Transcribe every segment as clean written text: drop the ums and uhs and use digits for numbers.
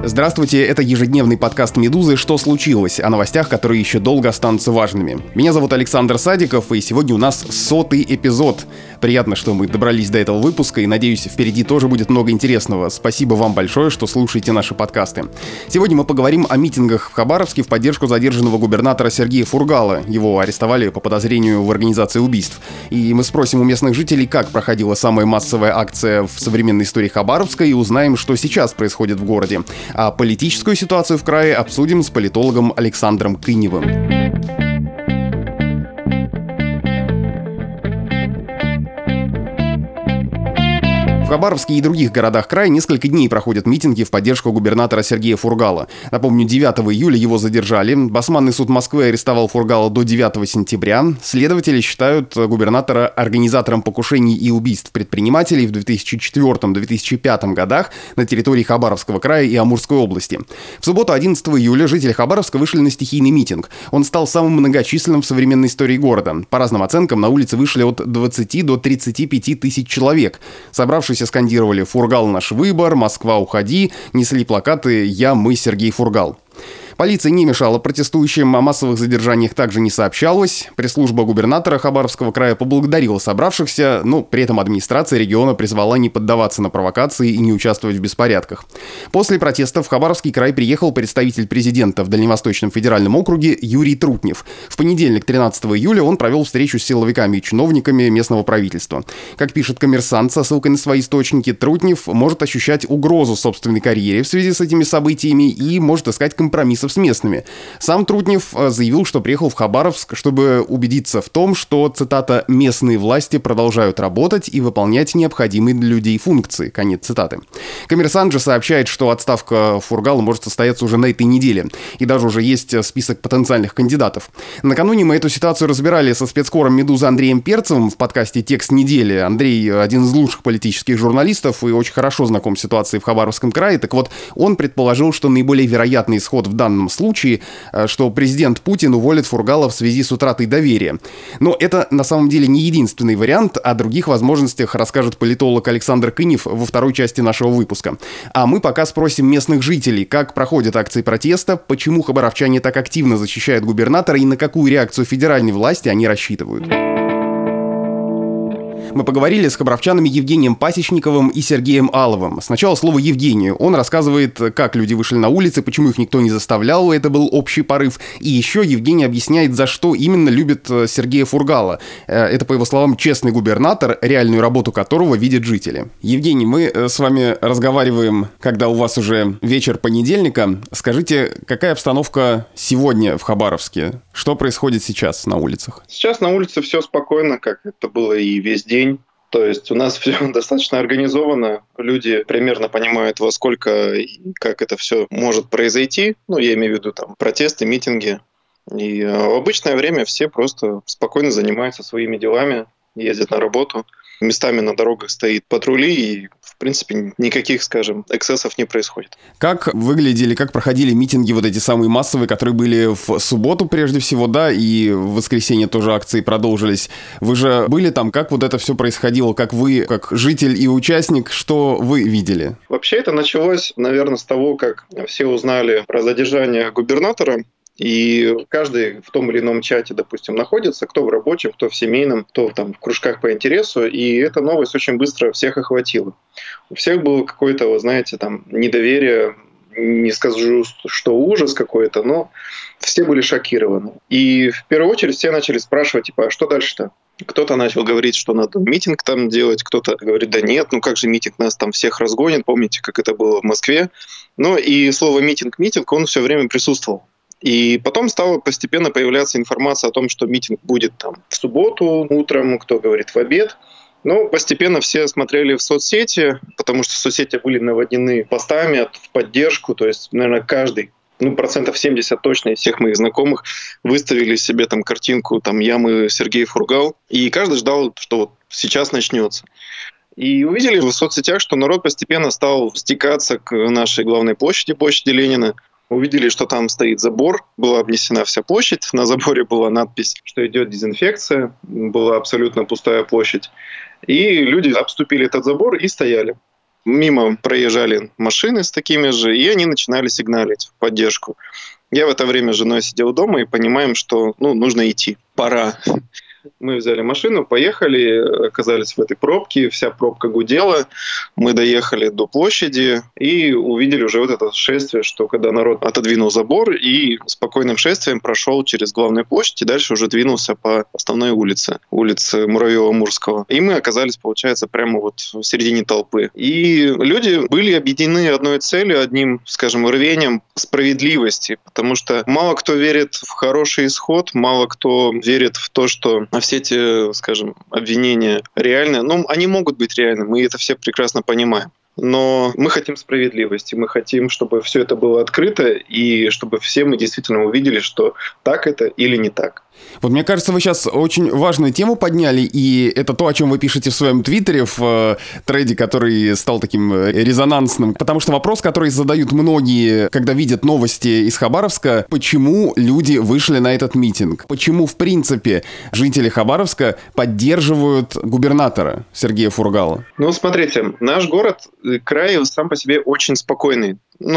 Здравствуйте, это ежедневный подкаст «Медузы. Что случилось?», о новостях, которые еще долго останутся важными. Меня зовут Александр Садиков, и сегодня у нас 100-й эпизод. Приятно, что мы добрались до этого выпуска, и, надеюсь, впереди тоже будет много интересного. Спасибо вам большое, что слушаете наши подкасты. Сегодня мы поговорим о митингах в Хабаровске в поддержку задержанного губернатора Сергея Фургала. Его арестовали по подозрению в организации убийств. И мы спросим у местных жителей, как проходила самая массовая акция в современной истории Хабаровска, и узнаем, что сейчас происходит в городе. А политическую ситуацию в крае обсудим с политологом Александром Кыневым. В Хабаровске и других городах края несколько дней проходят митинги в поддержку губернатора Сергея Фургала. Напомню, 9 июля его задержали. Басманный суд Москвы арестовал Фургала до 9 сентября. Следователи считают губернатора организатором покушений и убийств предпринимателей в 2004-2005 годах на территории Хабаровского края и Амурской области. В субботу, 11 июля, жители Хабаровска вышли на стихийный митинг. Он стал самым многочисленным в современной истории города. По разным оценкам, на улице вышли от 20 до 35 тысяч человек. Собравшись скандировали «Фургал наш выбор», «Москва, уходи», несли плакаты «Я, мы, Сергей Фургал». Полиция не мешала протестующим, о массовых задержаниях также не сообщалось. Пресс-служба губернатора Хабаровского края поблагодарила собравшихся, но при этом администрация региона призвала не поддаваться на провокации и не участвовать в беспорядках. После протестов в Хабаровский край приехал представитель президента в Дальневосточном федеральном округе Юрий Трутнев. В понедельник, 13 июля, он провел встречу с силовиками и чиновниками местного правительства. Как пишет «Коммерсант» со ссылкой на свои источники, Трутнев может ощущать угрозу собственной карьере в связи с этими событиями и может искать компромиссов с местными. Сам Трутнев заявил, что приехал в Хабаровск, чтобы убедиться в том, что, цитата, «местные власти продолжают работать и выполнять необходимые для людей функции», конец цитаты. «Коммерсант» же сообщает, что отставка Фургала может состояться уже на этой неделе, и даже уже есть список потенциальных кандидатов. Накануне мы эту ситуацию разбирали со спецкором «Медузы» Андреем Перцевым в подкасте «Текст недели». Андрей один из лучших политических журналистов и очень хорошо знаком с ситуацией в Хабаровском крае. Так вот, он предположил, что наиболее вероятный исход в данном случае, что президент Путин уволит Фургала в связи с утратой доверия. Но это на самом деле не единственный вариант. О других возможностях расскажет политолог Александр Кынев во второй части нашего выпуска. А мы пока спросим местных жителей, как проходят акции протеста, почему хабаровчане так активно защищают губернатора и на какую реакцию федеральной власти они рассчитывают. Мы поговорили с хабаровчанами Евгением Пасечниковым и Сергеем Аловым. Сначала слово Евгению. Он рассказывает, как люди вышли на улицы, почему их никто не заставлял, это был общий порыв. И еще Евгений объясняет, за что именно любит Сергея Фургала. Это, по его словам, честный губернатор, реальную работу которого видят жители. Евгений, мы с вами разговариваем, когда у вас уже вечер понедельника. Скажите, какая обстановка сегодня в Хабаровске? Что происходит сейчас на улицах? Сейчас на улице все спокойно, как это было и весь день. То есть у нас все достаточно организовано, люди примерно понимают, во сколько и как это все может произойти. Ну, я имею в виду там протесты, митинги. И в обычное время все просто спокойно занимаются своими делами, ездят на работу. Местами на дорогах стоит патрули, и, в принципе, никаких, скажем, эксцессов не происходит. Как выглядели, как проходили митинги вот эти самые массовые, которые были в субботу прежде всего, да, и в воскресенье тоже акции продолжились. Вы же были там, как вот это все происходило, как вы, как житель и участник, что вы видели? Вообще это началось, наверное, с того, как все узнали про задержание губернатора. И каждый в том или ином чате, допустим, находится, кто в рабочем, кто в семейном, кто там в кружках по интересу, и эта новость очень быстро всех охватила. У всех было какое-то, вы знаете, там недоверие, не скажу, что ужас какой-то, но все были шокированы. И в первую очередь все начали спрашивать, типа, а что дальше-то? Кто-то начал говорить, что надо митинг там делать, кто-то говорит, да нет, ну как же митинг, нас там всех разгонит, помните, как это было в Москве. Ну и слово «митинг», он все время присутствовал. И потом стала постепенно появляться информация о том, что митинг будет там в субботу утром, кто говорит в обед. Но постепенно все смотрели в соцсети, потому что соцсети были наводнены постами в поддержку. То есть, наверное, каждый, 70% точно из всех моих знакомых выставили себе там картинку «Я, мы, Сергей Фургал». И каждый ждал, что вот сейчас начнется. И увидели в соцсетях, что народ постепенно стал стекаться к нашей главной площади, площади Ленина. Увидели, что там стоит забор, была обнесена вся площадь, на заборе была надпись, что идет дезинфекция, была абсолютно пустая площадь. И люди обступили этот забор и стояли. Мимо проезжали машины с такими же, и они начинали сигналить в поддержку. Я в это время с женой сидел дома и понимаем, что нужно идти, пора. Мы взяли машину, поехали, оказались в этой пробке, вся пробка гудела. Мы доехали до площади и увидели уже вот это шествие, что когда народ отодвинул забор и спокойным шествием прошел через главную площадь и дальше уже двинулся по основной улице Муравьева-Мурского. И мы оказались, получается, прямо вот в середине толпы. И люди были объединены одной целью, одним, скажем, рвением справедливости, потому что мало кто верит в хороший исход, мало кто верит в то, что все эти, скажем, обвинения реальны. Они могут быть реальны, мы это все прекрасно понимаем. Но мы хотим справедливости, мы хотим, чтобы все это было открыто, и чтобы все мы действительно увидели, что так это или не так. Вот мне кажется, вы сейчас очень важную тему подняли, и это то, о чем вы пишете в своем твиттере, в треде, который стал таким резонансным. Потому что вопрос, который задают многие, когда видят новости из Хабаровска, почему люди вышли на этот митинг? Почему, в принципе, жители Хабаровска поддерживают губернатора Сергея Фургала? Смотрите, наш город, край сам по себе очень спокойный.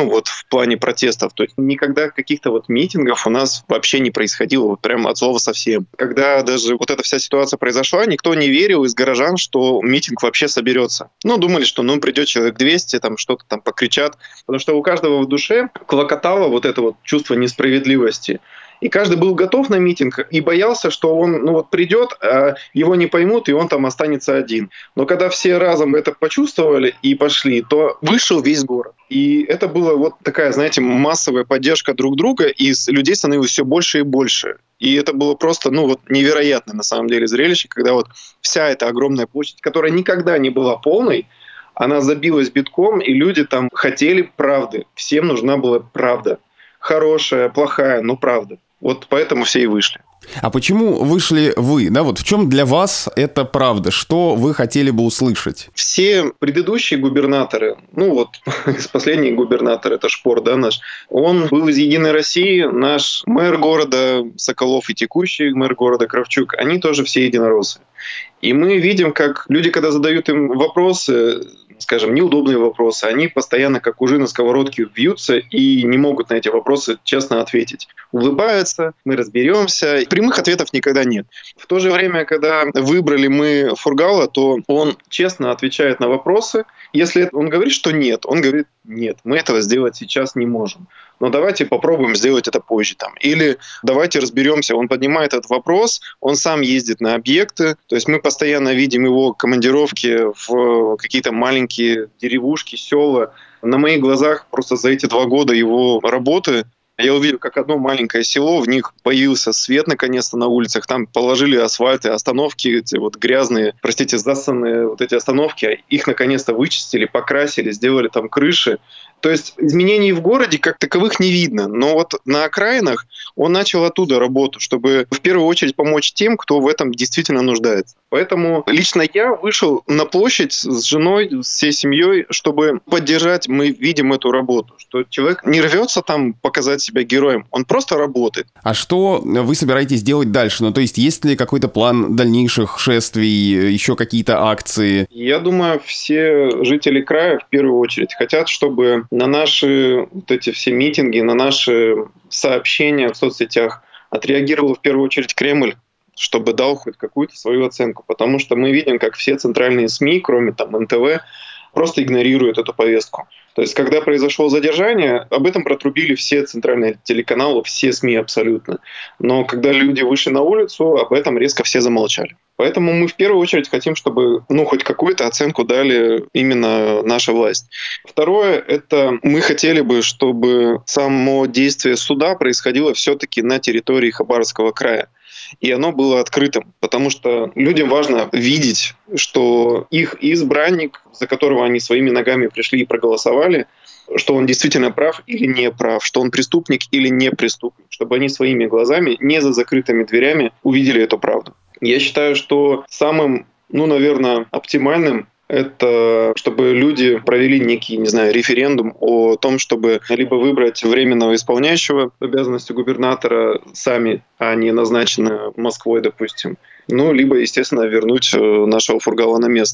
В плане протестов. То есть никогда каких-то митингов у нас вообще не происходило, прям от слова совсем. Когда даже вот эта вся ситуация произошла, никто не верил из горожан, что митинг вообще соберется. Думали, что придет человек 200, что-то там покричат. Потому что у каждого в душе клокотало вот это чувство несправедливости. И каждый был готов на митинг и боялся, что он придет, а его не поймут, и он там останется один. Но когда все разом это почувствовали и пошли, то вышел весь город. И это была такая, знаете, массовая поддержка друг друга, и людей становилось все больше и больше. И это было просто, невероятное на самом деле зрелище, когда вся эта огромная площадь, которая никогда не была полной, она забилась битком, и люди там хотели правды. Всем нужна была правда. Хорошая, плохая, но правда. Поэтому все и вышли. А почему вышли вы? В чем для вас это правда? Что вы хотели бы услышать? Все предыдущие губернаторы, последний губернатор, это Шпор, наш, он был из «Единой России», наш мэр города Соколов и текущий мэр города Кравчук, они тоже все единороссы. И мы видим, как люди, когда задают им вопросы, скажем, неудобные вопросы, они постоянно, как ужи на сковородке, вьются и не могут на эти вопросы честно ответить. Улыбаются, мы разберемся. Прямых ответов никогда нет. В то же время, когда выбрали мы Фургала, то он честно отвечает на вопросы. Если он говорит, что нет, он говорит, нет, мы этого сделать сейчас не можем. Но давайте попробуем сделать это позже. Или давайте разберемся. Он поднимает этот вопрос, он сам ездит на объекты. То есть мы постоянно видим его командировки в какие-то маленькие деревушки, села. На моих глазах просто за эти 2 года его работы я увидел, как одно маленькое село, в них появился свет наконец-то на улицах, там положили асфальт, и остановки эти грязные, засанные эти остановки, их наконец-то вычистили, покрасили, сделали там крыши. То есть изменений в городе как таковых не видно, но на окраинах он начал оттуда работу, чтобы в первую очередь помочь тем, кто в этом действительно нуждается. Поэтому лично я вышел на площадь с женой, с всей семьей, чтобы поддержать, мы видим эту работу, что человек не рвется там показать себя героем, он просто работает. А что вы собираетесь делать дальше? То есть есть ли какой-то план дальнейших шествий, еще какие-то акции? Я думаю, все жители края в первую очередь хотят, чтобы на наши эти все митинги, на наши сообщения в соцсетях отреагировал в первую очередь Кремль, чтобы дал хоть какую-то свою оценку. Потому что мы видим, как все центральные СМИ, кроме НТВ, просто игнорируют эту повестку. То есть, когда произошло задержание, об этом протрубили все центральные телеканалы, все СМИ абсолютно. Но когда люди вышли на улицу, об этом резко все замолчали. Поэтому мы в первую очередь хотим, чтобы хоть какую-то оценку дали именно наша власть. Второе, это мы хотели бы, чтобы само действие суда происходило все-таки на территории Хабаровского края. И оно было открытым, потому что людям важно видеть, что их избранник, за которого они своими ногами пришли и проголосовали, что он действительно прав или не прав, что он преступник или не преступник, чтобы они своими глазами, не за закрытыми дверями, увидели эту правду. Я считаю, что самым, наверное, оптимальным это чтобы люди провели некий, референдум о том, чтобы либо выбрать временного исполняющего обязанности губернатора сами, а не назначенного Москвой, допустим, либо, естественно, вернуть нашего Фургала на место.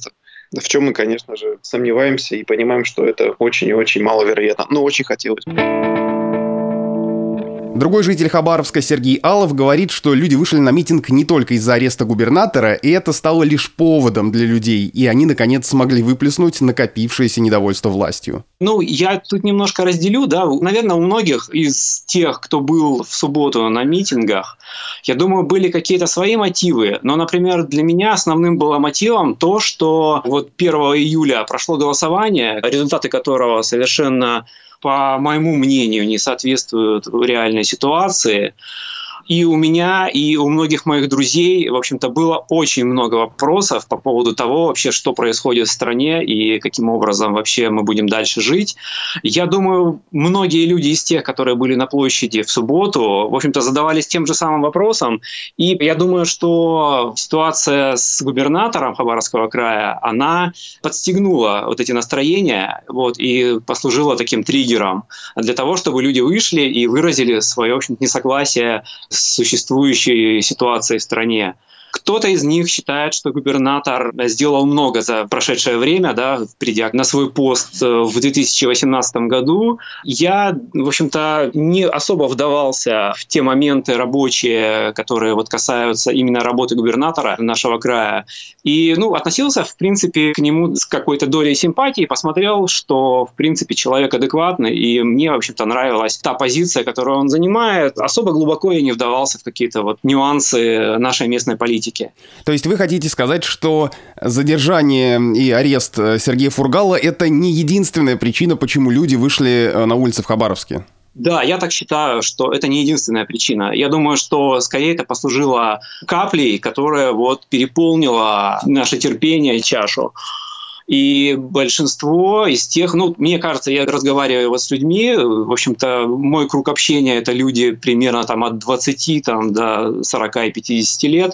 в чем мы, конечно же, сомневаемся и понимаем, что это очень и очень маловероятно, но очень хотелось бы. Другой житель Хабаровска Сергей Алов говорит, что люди вышли на митинг не только из-за ареста губернатора, и это стало лишь поводом для людей, и они, наконец, смогли выплеснуть накопившееся недовольство властью. Я тут немножко разделю, наверное, у многих из тех, кто был в субботу на митингах, я думаю, были какие-то свои мотивы, но, например, для меня основным было мотивом то, что 1 июля прошло голосование, результаты которого совершенно, по моему мнению, не соответствуют реальной ситуации. И у меня, и у многих моих друзей, в общем-то, было очень много вопросов по поводу того вообще, что происходит в стране и каким образом вообще мы будем дальше жить. Я думаю, многие люди из тех, которые были на площади в субботу, в общем-то, задавались тем же самым вопросом. И я думаю, что ситуация с губернатором Хабаровского края, она подстегнула эти настроения и послужила таким триггером для того, чтобы люди вышли и выразили свое, в общем-то, несогласие с существующей ситуацией в стране. Кто-то из них считает, что губернатор сделал много за прошедшее время, придя на свой пост в 2018 году. Я, в общем-то, не особо вдавался в те моменты рабочие, которые касаются именно работы губернатора нашего края. И, относился, в принципе, к нему с какой-то долей симпатии, посмотрел, что, в принципе, человек адекватный, и мне, в общем-то, нравилась та позиция, которую он занимает. Особо глубоко я не вдавался в какие-то нюансы нашей местной политики. То есть вы хотите сказать, что задержание и арест Сергея Фургала – это не единственная причина, почему люди вышли на улицы в Хабаровске? Да, я так считаю, что это не единственная причина. Я думаю, что скорее это послужило каплей, которая переполнила наше терпение и чашу. И большинство из тех, мне кажется, я разговариваю с людьми, в общем-то, мой круг общения – это люди примерно от 20 до 40 и 50 лет.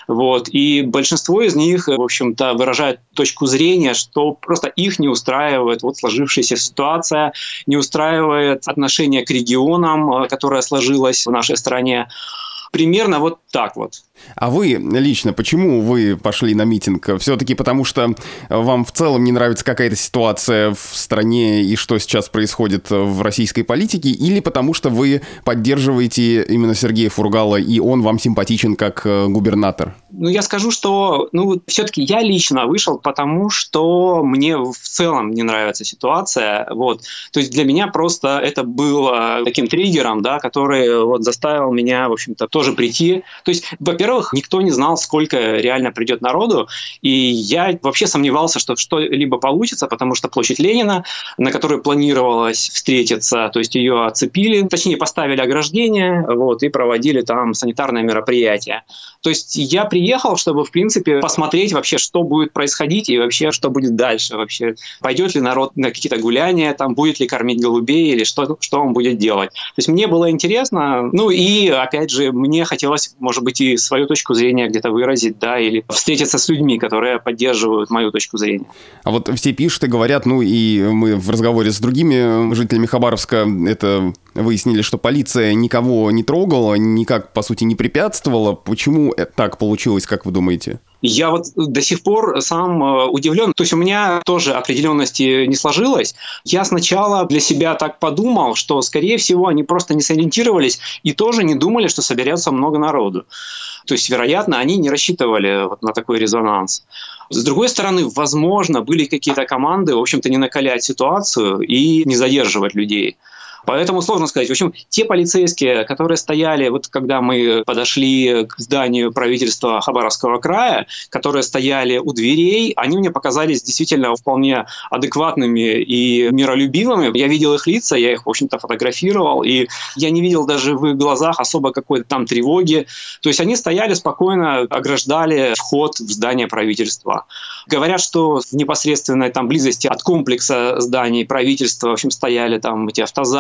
И большинство из них, в общем-то, выражает точку зрения, что просто их не устраивает сложившаяся ситуация, не устраивает отношение к регионам, которое сложилось в нашей стране. Примерно так. А вы лично, почему вы пошли на митинг? Все-таки потому, что вам в целом не нравится какая-то ситуация в стране и что сейчас происходит в российской политике? Или потому, что вы поддерживаете именно Сергея Фургала, и он вам симпатичен как губернатор? Я скажу, что все-таки я лично вышел, потому что мне в целом не нравится ситуация. То есть для меня просто это было таким триггером, который заставил меня, в общем-то, тоже прийти. То есть, во-первых, никто не знал, сколько реально придет народу, и я вообще сомневался, что что-либо получится, потому что площадь Ленина, на которой планировалось встретиться, то есть ее оцепили, точнее поставили ограждение, и проводили там санитарное мероприятие. То есть я приехал, чтобы, в принципе, посмотреть вообще, что будет происходить и вообще, что будет дальше. Вообще, пойдет ли народ на какие-то гуляния, там, будет ли кормить голубей или что он будет делать. То есть мне было интересно, и, опять же, мне хотелось, может быть, и свою точку зрения где-то выразить, или встретиться с людьми, которые поддерживают мою точку зрения. А все пишут и говорят, и мы в разговоре с другими жителями Хабаровска это выяснили, что полиция никого не трогала, никак, по сути, не препятствовала. Почему так получилось, как вы думаете? Я до сих пор сам удивлен. То есть у меня тоже определенности не сложилось. Я сначала для себя так подумал, что, скорее всего, они просто не сориентировались и тоже не думали, что соберется много народу. То есть, вероятно, они не рассчитывали на такой резонанс. С другой стороны, возможно, были какие-то команды, в общем-то, не накалять ситуацию и не задерживать людей. Поэтому сложно сказать. В общем, те полицейские, которые стояли, когда мы подошли к зданию правительства Хабаровского края, которые стояли у дверей, они мне показались действительно вполне адекватными и миролюбивыми. Я видел их лица, я их, в общем-то, фотографировал, и я не видел даже в их глазах особо какой-то там тревоги. То есть они стояли спокойно, ограждали вход в здание правительства. Говорят, что в непосредственной там близости от комплекса зданий правительства, в общем, стояли там эти автозаки,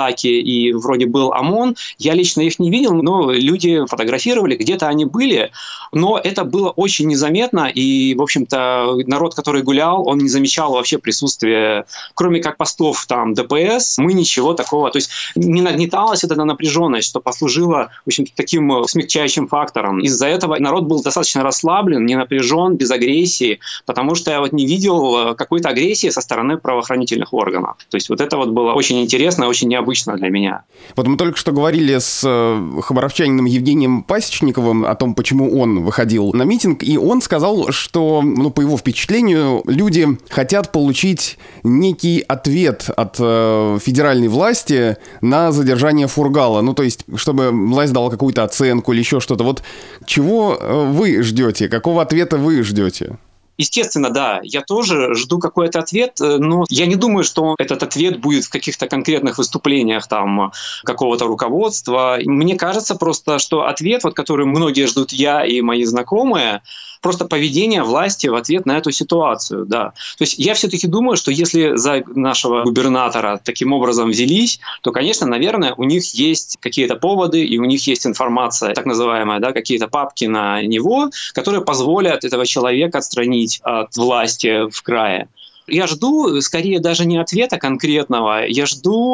Даки и вроде был ОМОН. Я лично их не видел, но люди фотографировали, где-то они были. Но это было очень незаметно, и, в общем-то, народ, который гулял, он не замечал вообще присутствия, кроме как постов там ДПС, мы ничего такого, то есть не нагнеталась эта напряженность, что послужило, в общем-то, таким смягчающим фактором. Из-за этого народ был достаточно расслаблен, не напряжен, без агрессии, потому что я вот не видел какой-то агрессии со стороны правоохранительных органов. То есть вот это вот было очень интересно, очень необычно для меня. Вот мы только что говорили с хабаровчанином Евгением Пасечниковым о том, почему он выходил на митинг, и он сказал, что, по его впечатлению, люди хотят получить некий ответ от федеральной власти на задержание Фургала. То есть, чтобы власть дала какую-то оценку или еще что-то. Вот чего вы ждете? Какого ответа вы ждете? Естественно, да, я тоже жду какой-то ответ, но я не думаю, что этот ответ будет в каких-то конкретных выступлениях там какого-то руководства. Мне кажется просто, что ответ, который многие ждут, я и мои знакомые, просто поведение власти в ответ на эту ситуацию, да. То есть я все-таки думаю, что если за нашего губернатора таким образом взялись, то, конечно, наверное, у них есть какие-то поводы, и у них есть информация, так называемая, да, какие-то папки на него, которые позволят этого человека отстранить от власти в крае. Я жду, скорее, даже не ответа конкретного, я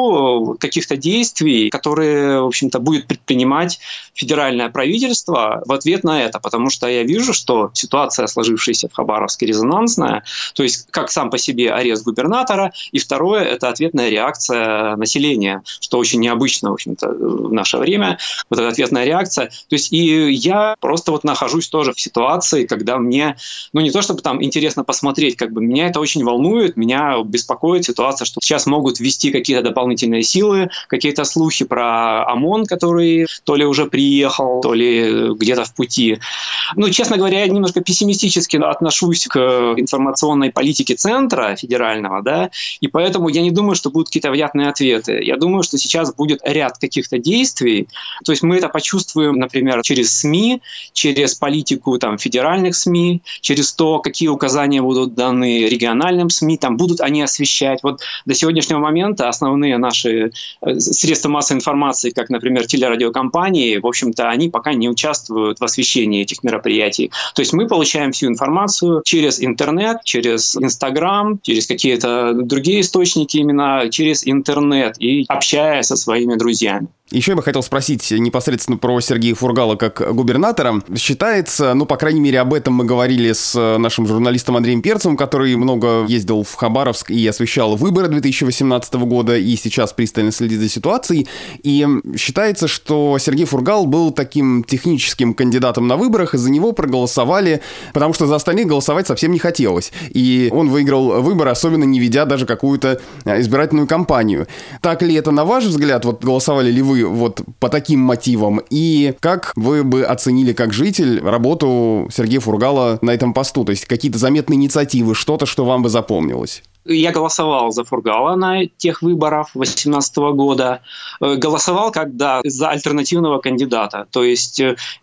жду каких-то действий, которые, в общем-то, будет предпринимать федеральное правительство в ответ на это, потому что я вижу, что ситуация, сложившаяся в Хабаровске, резонансная, то есть как сам по себе арест губернатора, и второе – это ответная реакция населения, что очень необычно, в общем-то, в наше время, вот эта ответная реакция. То есть и я просто нахожусь тоже в ситуации, когда мне, не то чтобы там интересно посмотреть, меня это очень волнует, меня беспокоит ситуация, что сейчас могут ввести какие-то дополнительные силы, какие-то слухи про ОМОН, который то ли уже приехал, то ли где-то в пути. Честно говоря, я немножко пессимистически отношусь к информационной политике центра федерального, да, и поэтому я не думаю, что будут какие-то внятные ответы. Я думаю, что сейчас будет ряд каких-то действий, то есть мы это почувствуем, например, через СМИ, через политику федеральных СМИ, через то, какие указания будут даны региональным СМИ, будут они освещать. Вот до сегодняшнего момента основные наши средства массовой информации, как, например, телерадиокомпании, в общем-то, они пока не участвуют в освещении этих мероприятий. То есть мы получаем всю информацию через интернет, через Инстаграм, через какие-то другие источники, именно через интернет, и общаясь со своими друзьями. Еще я бы хотел спросить непосредственно про Сергея Фургала как губернатора. Считается, по крайней мере, об этом мы говорили с нашим журналистом Андреем Перцевым, который много ездил в Хабаровск и освещал выборы 2018 года, и сейчас пристально следит за ситуацией. И считается, что Сергей Фургал был таким техническим кандидатом на выборах, и за него проголосовали, потому что за остальных голосовать совсем не хотелось. И он выиграл выборы, особенно не ведя даже какую-то избирательную кампанию. Так ли это, на ваш взгляд? Голосовали ли вы по таким мотивам? И как вы бы оценили как житель работу Сергея Фургала на этом посту? То есть какие-то заметные инициативы, что-то, что вам бы запомнилось? Я голосовал за Фургала на тех выборах 2018 года. Голосовал за альтернативного кандидата. То есть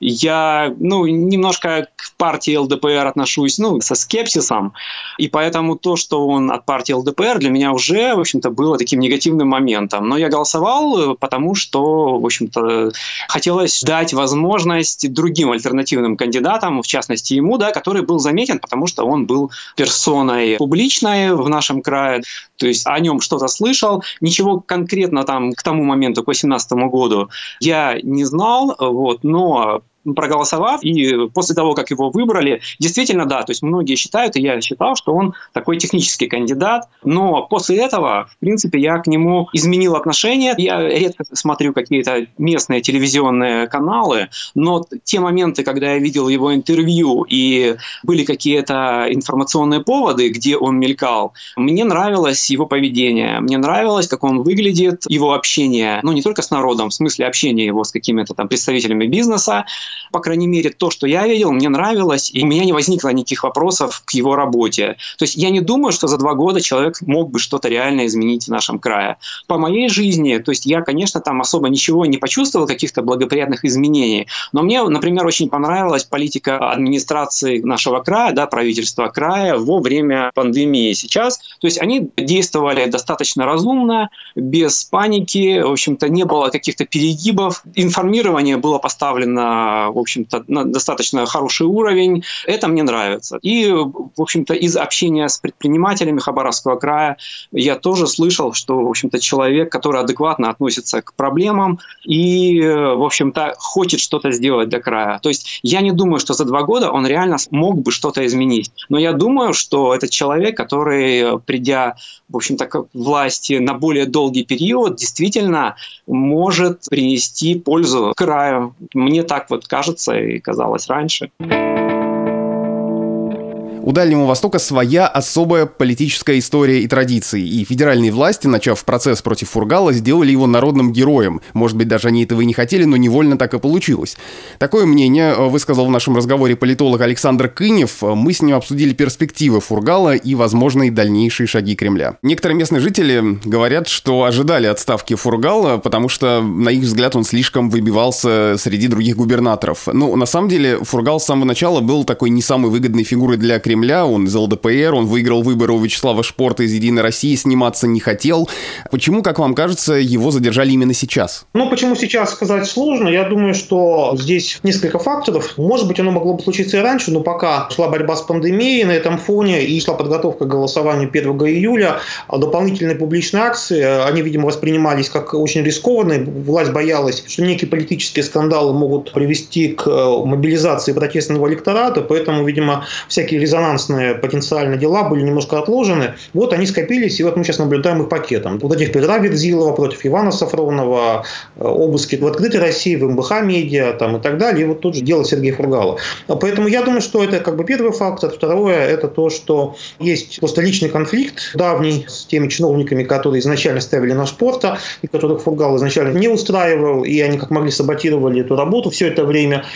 я немножко к партии ЛДПР отношусь со скепсисом. И поэтому то, что он от партии ЛДПР, для меня уже, в общем-то, было таким негативным моментом. Но я голосовал, потому что, в общем-то, хотелось дать возможность другим альтернативным кандидатам, в частности ему, который был заметен, потому что он был персоной публичной в нашем крае, то есть о нем что-то слышал. Ничего конкретно к тому моменту, к 2018 году я не знал, но проголосовав, и после того, как его выбрали, действительно, да, то есть многие считают, и я считал, что он такой технический кандидат, но после этого, в принципе, я к нему изменил отношение. Я редко смотрю какие-то местные телевизионные каналы, но те моменты, когда я видел его интервью, и были какие-то информационные поводы, где он мелькал, мне нравилось его поведение, мне нравилось, как он выглядит, его общение, не только с народом, в смысле общения его с какими-то представителями бизнеса, По крайней мере, то, что я видел, мне нравилось, и у меня не возникло никаких вопросов к его работе. То есть я не думаю, что за 2 года человек мог бы что-то реально изменить в нашем крае. По моей жизни, то есть я, конечно, там особо ничего не почувствовал, каких-то благоприятных изменений, но мне, например, очень понравилась политика администрации нашего края, да, правительства края во время пандемии сейчас. То есть они действовали достаточно разумно, без паники, в общем-то, не было каких-то перегибов. Информирование было поставлено, в общем-то, на достаточно хороший уровень. Это мне нравится. И, в общем-то, из общения с предпринимателями Хабаровского края я тоже слышал, что, в общем-то, человек, который адекватно относится к проблемам и, в общем-то, хочет что-то сделать для края. То есть я не думаю, что за 2 года он реально мог бы что-то изменить. Но я думаю, что это человек, который, придя, в общем-то, к власти на более долгий период, действительно может принести пользу краю. Мне так вот кажется и казалось раньше. У Дальнего Востока своя особая политическая история и традиции, и федеральные власти, начав процесс против Фургала, сделали его народным героем. Может быть, даже они этого и не хотели, но невольно так и получилось. Такое мнение высказал в нашем разговоре политолог Александр Кынев. Мы с ним обсудили перспективы Фургала и возможные дальнейшие шаги Кремля. Некоторые местные жители говорят, что ожидали отставки Фургала, потому что, на их взгляд, он слишком выбивался среди других губернаторов. Ну, на самом деле, Фургал с самого начала был такой не самой выгодной фигурой для Кремля. Он из ЛДПР, он выиграл выборы у Вячеслава Шпорта из «Единой России», сниматься не хотел. Почему, как вам кажется, его задержали именно сейчас? Почему сейчас сказать сложно. Я думаю, что здесь несколько факторов. Может быть, оно могло бы случиться и раньше, но пока шла борьба с пандемией на этом фоне и шла подготовка к голосованию 1 июля, дополнительные публичные акции, они, видимо, воспринимались как очень рискованные. Власть боялась, что некие политические скандалы могут привести к мобилизации протестного электората, поэтому, видимо, всякие резонансные потенциальные дела были немножко отложены. Вот они скопились, и вот мы сейчас наблюдаем их пакетом. Вот этих Петра Верзилова против Ивана Сафронова, обыски в «Открытой России», в МБХ Медиа и так далее. И вот тут же дело Сергея Фургала. Поэтому я думаю, что это первый фактор. Второе, это то, что есть просто личный конфликт давний с теми чиновниками, которые изначально ставили на Шпорта, и которых Фургал изначально не устраивал, и они как могли саботировали эту работу все это время.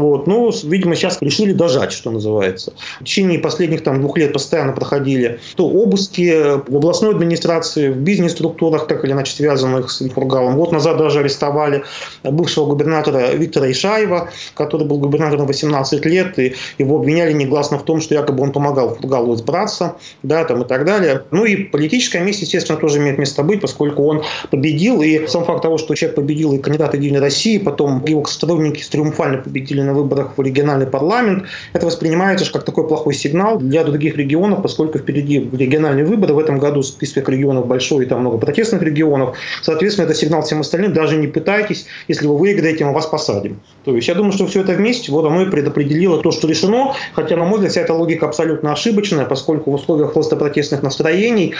Видимо, сейчас решили дожать, что называется. В течение последних 2 лет постоянно проходили то обыски в областной администрации, в бизнес-структурах, так или иначе связанных с Фургалом. Год назад даже арестовали бывшего губернатора Виктора Ишаева, который был губернатором 18 лет, и его обвиняли негласно в том, что якобы он помогал Фургалу избраться, и так далее. И политическая месть, естественно, тоже имеет место быть, поскольку он победил, и сам факт того, что человек победил и кандидат «Единой России», потом его сторонники триумфально победили на выборах в региональный парламент, это воспринимается как такой плохой сигнал для других регионов, поскольку впереди региональные выборы. В этом году список регионов большой, и там много протестных регионов. Соответственно, это сигнал всем остальным. Даже не пытайтесь, если вы выиграете, мы вас посадим. То есть я думаю, что все это вместе оно и предопределило то, что решено. Хотя, на мой взгляд, вся эта логика абсолютно ошибочная, поскольку в условиях роста протестных настроений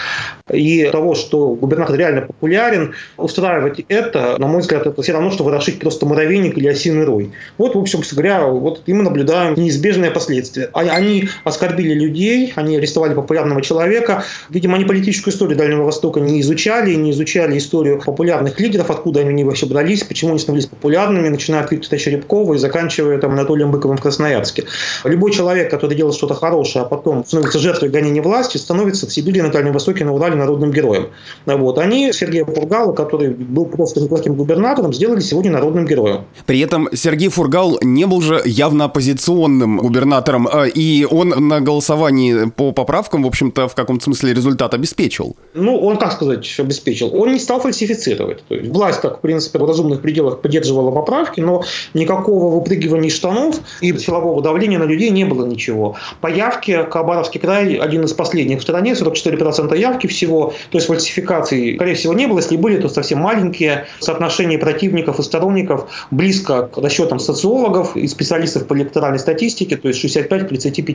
и того, что губернатор реально популярен, устраивать это, на мой взгляд, это все равно, что ворошить просто муравейник или осиный рой. В общем говоря, и мы наблюдаем неизбежные последствия. Они оскорбили людей, они арестовали популярного человека. Видимо, они политическую историю Дальнего Востока не изучали историю популярных лидеров, откуда они вообще брались, почему они становились популярными, начиная от Виктора Черепкова и заканчивая Анатолием Быковым в Красноярске. Любой человек, который делает что-то хорошее, а потом становится жертвой гонения власти, становится в Сибири, на Дальнем Востоке, на Урале народным героем. Они Сергея Фургала, который был просто неплохим губернатором, сделали сегодня народным героем. При этом Сергей Фургал не был же явно оппозиционным губернатором, и он на голосовании по поправкам, в общем-то, в каком-то смысле результат обеспечил. Он, обеспечил? Он не стал фальсифицировать. То есть власть, в принципе, в разумных пределах поддерживала поправки, но никакого выпрыгивания из штанов и силового давления на людей не было ничего. По явке Хабаровский край один из последних в стране, 44% явки всего, то есть фальсификаций, скорее всего, не было. Если были, то совсем маленькие. Соотношение противников и сторонников близко к расчетам социологов и специалистов по электоральной статистике, то есть 65 к 35 примерно.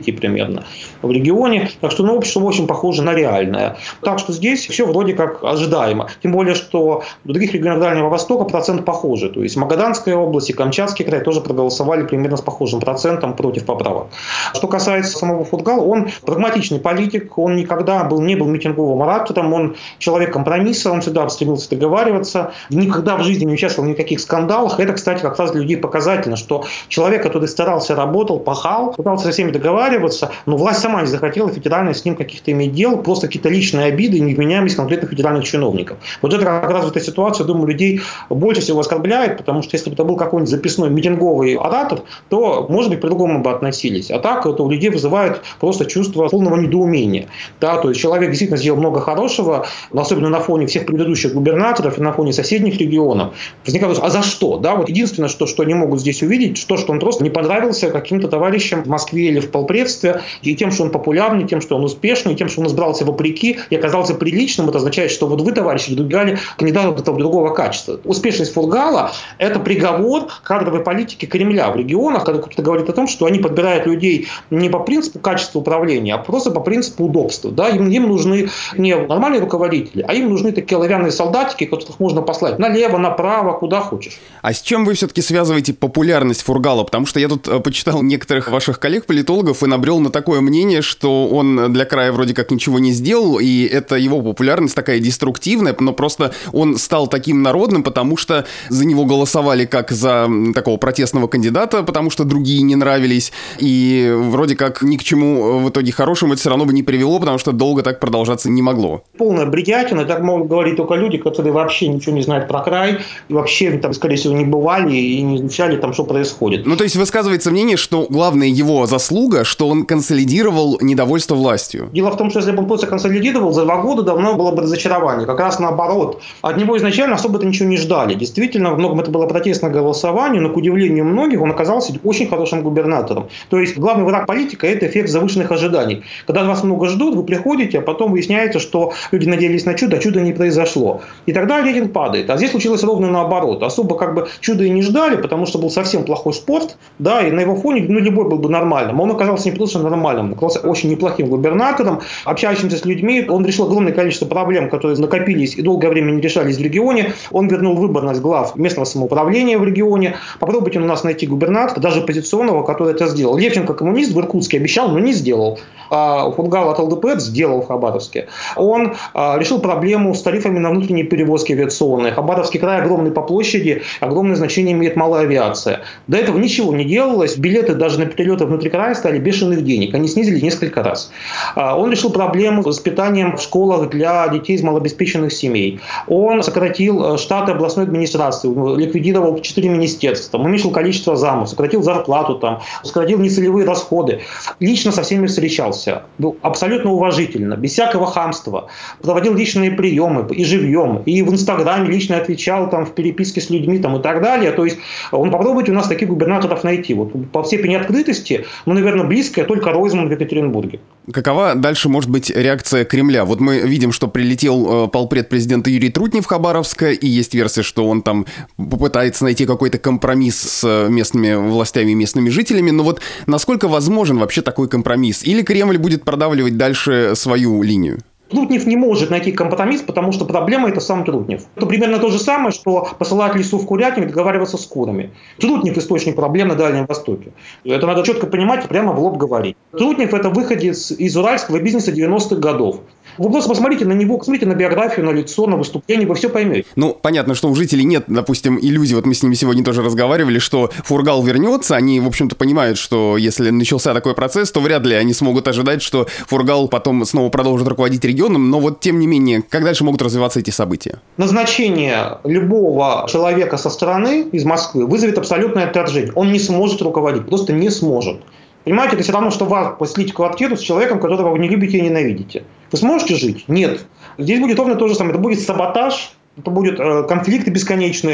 примерно в регионе. Так что общество очень похоже на реальное. Так что здесь все вроде как ожидаемо. Тем более, что в других регионах Дальнего Востока процент похожий. То есть Магаданская область и Камчатский край тоже проголосовали примерно с похожим процентом против поправок. Что касается самого Фургала, он прагматичный политик, он никогда не был митинговым оратором, он человек компромисса, он всегда стремился договариваться, никогда в жизни не участвовал в никаких скандалах. Это, кстати, как раз для людей показательно, что человек, который старался, работал, пахал, пытался со всеми договариваться, но власть сама не захотела федерально с ним каких-то иметь дел, просто какие-то личные обиды, невменяемость конкретных федеральных чиновников. Вот это как раз в этой ситуации, думаю, людей больше всего оскорбляет, потому что если бы это был какой-нибудь записной митинговый оратор, то, может быть, по-другому бы относились. А так это у людей вызывает просто чувство полного недоумения. Да, то есть человек действительно сделал много хорошего, особенно на фоне всех предыдущих губернаторов и на фоне соседних регионов. Возникает вопрос, а за что? Да, вот единственное, что они могут здесь увидеть, что он просто не понравился каким-то товарищам в Москве или в полпредстве, и тем, что он популярный, тем, что он успешный, тем, что он избрался вопреки и оказался приличным, это означает, что вот вы, товарищи, выдвигали кандидата другого качества. Успешность Фургала – это приговор кадровой политики Кремля в регионах, когда кто-то говорит о том, что они подбирают людей не по принципу качества управления, а просто по принципу удобства. Да? Им нужны не нормальные руководители, а им нужны такие оловянные солдатики, которых можно послать налево, направо, куда хочешь. А с чем вы все-таки связываете популярность Фургала? Потому что я тут почитал некоторых ваших коллег-политологов и набрел на такое мнение, что он для края вроде как ничего не сделал, и это его популярность такая деструктивная, но просто он стал таким народным, потому что за него голосовали как за такого протестного кандидата, потому что другие не нравились, и вроде как ни к чему в итоге хорошему это все равно бы не привело, потому что долго так продолжаться не могло. Полная бредятина, так могут говорить только люди, которые вообще ничего не знают про край, и вообще там, скорее всего, не бывали и не изучали там, что происходит. Ну, то есть высказывается мнение, что главная его заслуга, что он консолидировал недовольство властью. Дело в том, что если бы он просто консолидировал, за 2 года давно было бы разочарование. Как раз наоборот. От него изначально особо-то ничего не ждали. Действительно, многом это было протестное голосование, но, к удивлению многих, он оказался очень хорошим губернатором. То есть главный враг политика – это эффект завышенных ожиданий. Когда вас много ждут, вы приходите, а потом выясняется, что люди надеялись на чудо, а чудо не произошло. И тогда рейтинг падает. А здесь случилось ровно наоборот. Особо чуда и не ждали, потому что был совсем плохой спорт, да, и на его фоне любой был бы нормальным. Он оказался не просто нормальным, он оказался очень неплохим губернатором, общающимся с людьми. Он решил огромное количество проблем, которые накопились и долгое время не решались в регионе. Он вернул выборность глав местного самоуправления в регионе. Попробуйте у нас найти губернатора, даже оппозиционного, который это сделал. Левченко, коммунист, в Иркутске обещал, но не сделал. А Фургал от ЛДПР сделал в Хабаровске. Он решил проблему с тарифами на внутренние перевозки авиационные. Хабаровский край огромный по площади, огромное значение имеет малая авиация. До этого ничего не делалось. Билеты даже на перелеты внутри края стали бешеных денег. Они снизили несколько раз. Он решил проблему с питанием в школах для детей из малообеспеченных семей. Он сократил штаты областной администрации, ликвидировал 4 министерства, уменьшил количество замов, сократил зарплату, сократил нецелевые расходы. Лично со всеми встречался. Был абсолютно уважительно, без всякого хамства. Проводил личные приемы и живьем, и в Инстаграме лично отвечал в переписке с людьми и так далее. То есть попробуйте у нас таких губернаторов найти. Вот по степени открытости, наверное, близкая только Ройзман в Екатеринбурге. Какова дальше может быть реакция Кремля? Вот мы видим, что прилетел полпред президента Юрий Трутнев в Хабаровск, и есть версия, что он там попытается найти какой-то компромисс с местными властями и местными жителями. Но вот насколько возможен вообще такой компромисс? Или Кремль будет продавливать дальше свою линию? Трутнев не может найти компромисс, потому что проблема – это сам Трутнев. Это примерно то же самое, что посылать лису в курятник и договариваться с курами. Трутнев – источник проблем на Дальнем Востоке. Это надо четко понимать и прямо в лоб говорить. Трутнев – это выходец из уральского бизнеса 90-х годов. Вы просто посмотрите на него, посмотрите на биографию, на лицо, на выступление, вы все поймете. Ну, понятно, что у жителей нет, допустим, иллюзий. Вот мы с ними сегодня тоже разговаривали, что Фургал вернется. Они, в общем-то, понимают, что если начался такой процесс, то вряд ли они смогут ожидать, что Фургал потом снова продолжит руководить регионом. Но вот, тем не менее, как дальше могут развиваться эти события? Назначение любого человека со стороны из Москвы вызовет абсолютное отторжение. Он не сможет руководить, просто не сможет. Понимаете, это все равно, что вас поселить в квартиру с человеком, которого вы не любите и ненавидите. Вы сможете жить? Нет. Здесь будет ровно то же самое. Это будет саботаж, это будут конфликты бесконечные.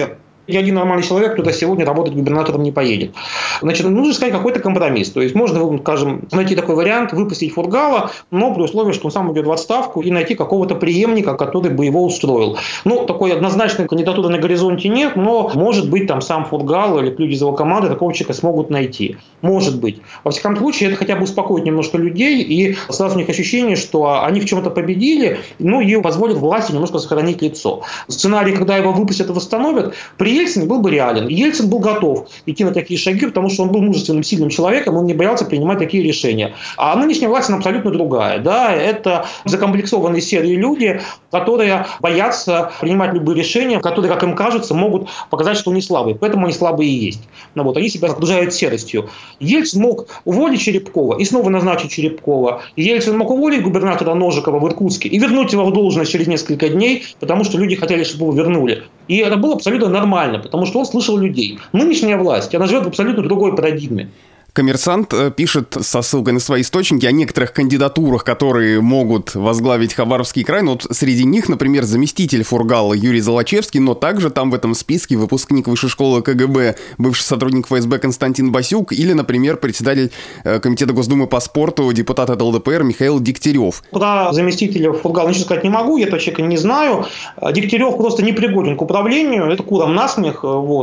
Ни один нормальный человек туда сегодня работать губернатором не поедет. Значит, нужно искать какой-то компромисс. То есть можно, скажем, найти такой вариант, выпустить Фургала, но при условии, что он сам уйдет в отставку, и найти какого-то преемника, который бы его устроил. Такой однозначной кандидатуры на горизонте нет, но может быть там сам Фургал или люди из его команды такого человека смогут найти. Может быть. Во всяком случае, это хотя бы успокоит немножко людей, и сразу у них ощущение, что они в чем-то победили, и позволит власти немножко сохранить лицо. Сценарий, когда его выпустят и восстановят, при Ельцине был бы реален. Ельцин был готов идти на такие шаги, потому что он был мужественным, сильным человеком, он не боялся принимать такие решения. А нынешняя власть, она абсолютно другая. Да? Это закомплексованные серые люди, которые боятся принимать любые решения, которые, как им кажется, могут показать, что они слабые. Поэтому они слабые и есть. Они себя окружают серостью. Ельцин мог уволить Черепкова и снова назначить Черепкова. Ельцин мог уволить губернатора Ножикова в Иркутске и вернуть его в должность через несколько дней, потому что люди хотели, чтобы его вернули. И это было абсолютно нормально, потому что он слышал людей. Нынешняя власть, она живет в абсолютно другой парадигме. «Коммерсант» пишет со ссылкой на свои источники о некоторых кандидатурах, которые могут возглавить Хабаровский край. Среди них, например, заместитель Фургала Юрий Золочевский, но также там в этом списке выпускник Высшей школы КГБ, бывший сотрудник ФСБ Константин Басюк или, например, председатель Комитета Госдумы по спорту, депутат от ЛДПР Михаил Дегтярев. Про заместителя Фургала ничего сказать не могу, я этого человека не знаю. Дегтярев просто не пригоден к управлению, это курам насмех,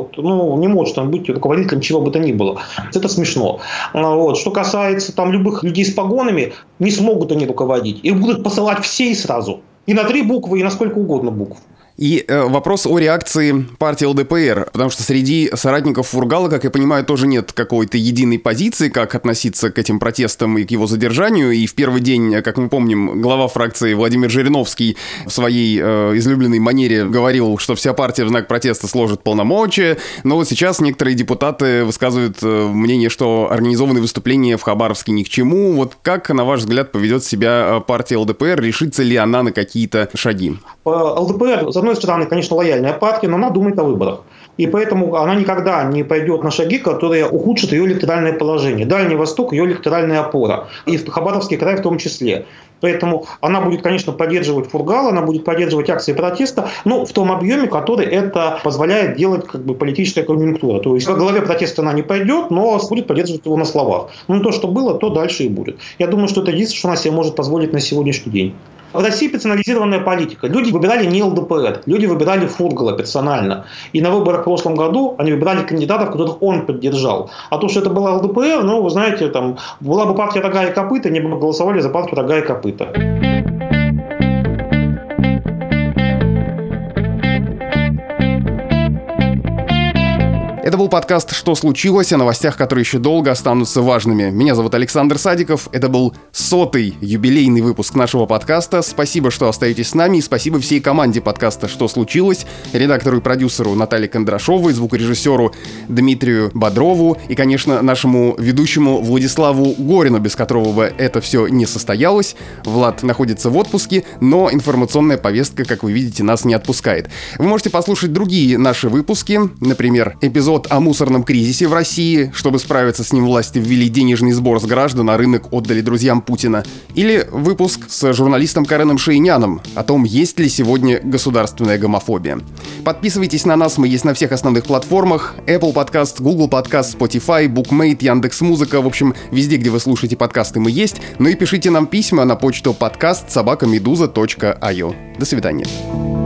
не может он быть руководителем чего бы то ни было. Это смешно. Что касается любых людей с погонами, не смогут они руководить. Их будут посылать все и сразу. И на 3 буквы, и на сколько угодно букв. И вопрос о реакции партии ЛДПР, потому что среди соратников Фургала, как я понимаю, тоже нет какой-то единой позиции, как относиться к этим протестам и к его задержанию. И в первый день, как мы помним, глава фракции Владимир Жириновский в своей излюбленной манере говорил, что вся партия в знак протеста сложит полномочия. Но сейчас некоторые депутаты высказывают мнение, что организованные выступления в Хабаровске ни к чему. Как, на ваш взгляд, поведет себя партия ЛДПР? Решится ли она на какие-то шаги? ЛДПР, с одной стороны, конечно, лояльная партия, но она думает о выборах. И поэтому она никогда не пойдет на шаги, которые ухудшат ее электоральное положение. Дальний Восток – ее электоральная опора. И Хабаровский край в том числе. Поэтому она будет, конечно, поддерживать Фургала, она будет поддерживать акции протеста, в том объеме, который это позволяет делать политическая конъюнктура. То есть во главе протеста она не пойдет, но будет поддерживать его на словах. То, что было, то дальше и будет. Я думаю, что это единственное, что она себе может позволить на сегодняшний день. В России персонализированная политика. Люди выбирали не ЛДПР, люди выбирали Фургала персонально. И на выборах в прошлом году они выбирали кандидатов, которых он поддержал. А то, что это была ЛДПР, вы знаете, была бы партия «Рога и копыта», они бы голосовали за партию «Рога и копыта». Это был подкаст «Что случилось?», о новостях, которые еще долго останутся важными. Меня зовут Александр Садиков. Это был 100-й юбилейный выпуск нашего подкаста. Спасибо, что остаетесь с нами, и спасибо всей команде подкаста «Что случилось?», редактору и продюсеру Наталье Кондрашовой, звукорежиссеру Дмитрию Бодрову и, конечно, нашему ведущему Владиславу Горину, без которого бы это все не состоялось. Влад находится в отпуске, но информационная повестка, как вы видите, нас не отпускает. Вы можете послушать другие наши выпуски, например, эпизод о мусорном кризисе в России. Чтобы справиться с ним, власти ввели денежный сбор с граждан, а рынок отдали друзьям Путина. Или выпуск с журналистом Кареном Шейняном о том, есть ли сегодня государственная гомофобия. Подписывайтесь на нас, мы есть на всех основных платформах: Apple Podcast, Google Podcast, Spotify, Bookmate, Яндекс.Музыка. В общем, везде, где вы слушаете подкасты, мы есть. И пишите нам письма на почту podcast@meduza.io. До свидания.